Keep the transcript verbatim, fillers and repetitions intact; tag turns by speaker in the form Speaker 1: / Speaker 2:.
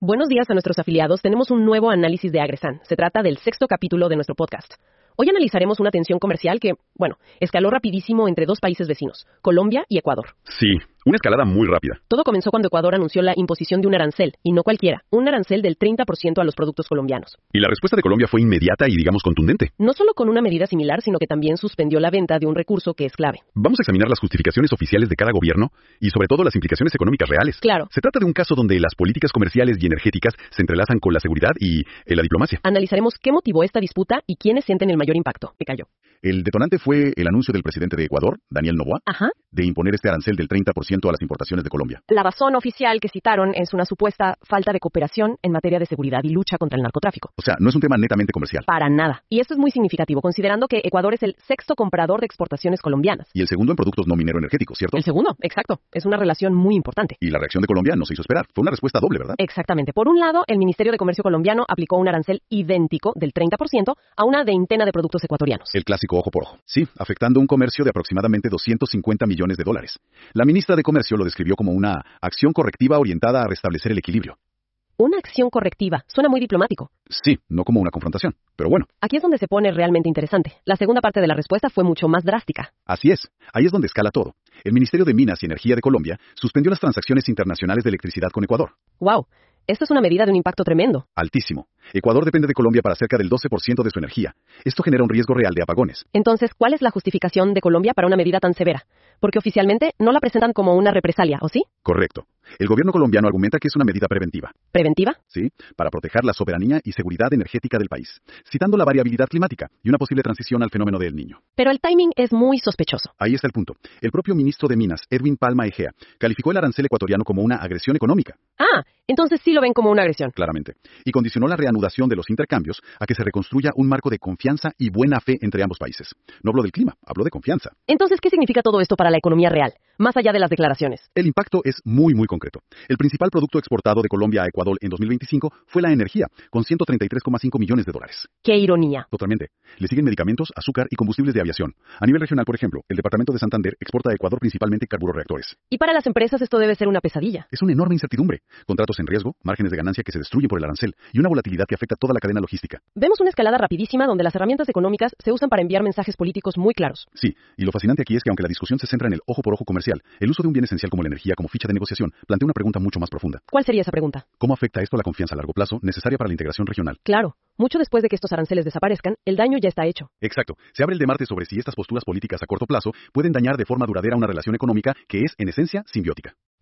Speaker 1: Buenos días a nuestros afiliados. Tenemos un nuevo análisis de Agresan. Se trata del sexto capítulo de nuestro podcast. Hoy analizaremos una tensión comercial que, bueno, escaló rapidísimo entre dos países vecinos, Colombia y Ecuador.
Speaker 2: Sí, una escalada muy rápida.
Speaker 1: Todo comenzó cuando Ecuador anunció la imposición de un arancel, y no cualquiera, un arancel del treinta por ciento a los productos colombianos.
Speaker 2: Y la respuesta de Colombia fue inmediata y, digamos, contundente.
Speaker 1: No solo con una medida similar, sino que también suspendió la venta de un recurso que es clave.
Speaker 2: Vamos a examinar las justificaciones oficiales de cada gobierno y, sobre todo, las implicaciones económicas reales.
Speaker 1: Claro.
Speaker 2: Se trata de un caso donde las políticas comerciales y energéticas se entrelazan con la seguridad y eh, la diplomacia.
Speaker 1: Analizaremos qué motivó esta disputa y quiénes sienten el mayor impacto. Me cayó.
Speaker 2: El detonante fue el anuncio del presidente de Ecuador, Daniel Noboa,
Speaker 1: Ajá.
Speaker 2: de imponer este arancel del treinta por ciento a las importaciones de Colombia.
Speaker 1: La razón oficial que citaron es una supuesta falta de cooperación en materia de seguridad y lucha contra el narcotráfico.
Speaker 2: O sea, no es un tema netamente comercial.
Speaker 1: Para nada. Y esto es muy significativo, considerando que Ecuador es el sexto comprador de exportaciones colombianas.
Speaker 2: Y el segundo en productos no minero energéticos, ¿cierto?
Speaker 1: El segundo, exacto. Es una relación muy importante.
Speaker 2: Y la reacción de Colombia no se hizo esperar. Fue una respuesta doble, ¿verdad?
Speaker 1: Exactamente. Por un lado, el Ministerio de Comercio colombiano aplicó un arancel idéntico del treinta por ciento a una veintena de productos ecuatorianos.
Speaker 2: El clásico ojo por ojo. Sí, afectando un comercio de aproximadamente doscientos cincuenta millones de dólares. La ministra de Comercio lo describió como una acción correctiva orientada a restablecer el equilibrio.
Speaker 1: Una acción correctiva. Suena muy diplomático.
Speaker 2: Sí, no como una confrontación, pero bueno.
Speaker 1: Aquí es donde se pone realmente interesante. La segunda parte de la respuesta fue mucho más drástica.
Speaker 2: Así es. Ahí es donde escala todo. El Ministerio de Minas y Energía de Colombia suspendió las transacciones internacionales de electricidad con Ecuador.
Speaker 1: ¡Wow! Esto es una medida de un impacto tremendo.
Speaker 2: Altísimo. Ecuador depende de Colombia para cerca del doce por ciento de su energía. Esto genera un riesgo real de apagones.
Speaker 1: Entonces, ¿cuál es la justificación de Colombia para una medida tan severa? Porque oficialmente no la presentan como una represalia, ¿o sí?
Speaker 2: Correcto. El gobierno colombiano argumenta que es una medida preventiva.
Speaker 1: ¿Preventiva?
Speaker 2: Sí, para proteger la soberanía y seguridad energética del país, citando la variabilidad climática y una posible transición al fenómeno del Niño.
Speaker 1: Pero el timing es muy sospechoso.
Speaker 2: Ahí está el punto. El propio ministro de Minas, Edwin Palma Egea, calificó el arancel ecuatoriano como una agresión económica.
Speaker 1: Ah, entonces sí lo ven como una agresión.
Speaker 2: Claramente. Y condicionó la reanudación de los intercambios a que se reconstruya un marco de confianza y buena fe entre ambos países. No habló del clima, habló de confianza.
Speaker 1: Entonces, ¿qué significa todo esto para la economía real, más allá de las declaraciones?
Speaker 2: El impacto es muy, muy concreto. El principal producto exportado de Colombia a Ecuador en dos mil veinticinco fue la energía, con ciento treinta y tres coma cinco millones de dólares.
Speaker 1: ¡Qué ironía!
Speaker 2: Totalmente. Le siguen medicamentos, azúcar y combustibles de aviación. A nivel regional, por ejemplo, el departamento de Santander exporta a Ecuador principalmente carburoreactores.
Speaker 1: Y para las empresas esto debe ser una pesadilla.
Speaker 2: Es una enorme incertidumbre. Contratos en riesgo, márgenes de ganancia que se destruyen por el arancel y una volatilidad que afecta toda la cadena logística.
Speaker 1: Vemos una escalada rapidísima donde las herramientas económicas se usan para enviar mensajes políticos muy claros.
Speaker 2: Sí, y lo fascinante aquí es que aunque la discusión se centra en el ojo por ojo comercial, el uso de un bien esencial como la energía como ficha de negociación plantea una pregunta mucho más profunda.
Speaker 1: ¿Cuál sería esa pregunta?
Speaker 2: ¿Cómo afecta esto a la confianza a largo plazo necesaria para la integración regional?
Speaker 1: Claro, mucho después de que estos aranceles desaparezcan, el daño ya está hecho.
Speaker 2: Exacto. Se abre el debate sobre si estas posturas políticas a corto plazo pueden dañar de forma duradera una relación económica que es, en esencia, simbiótica.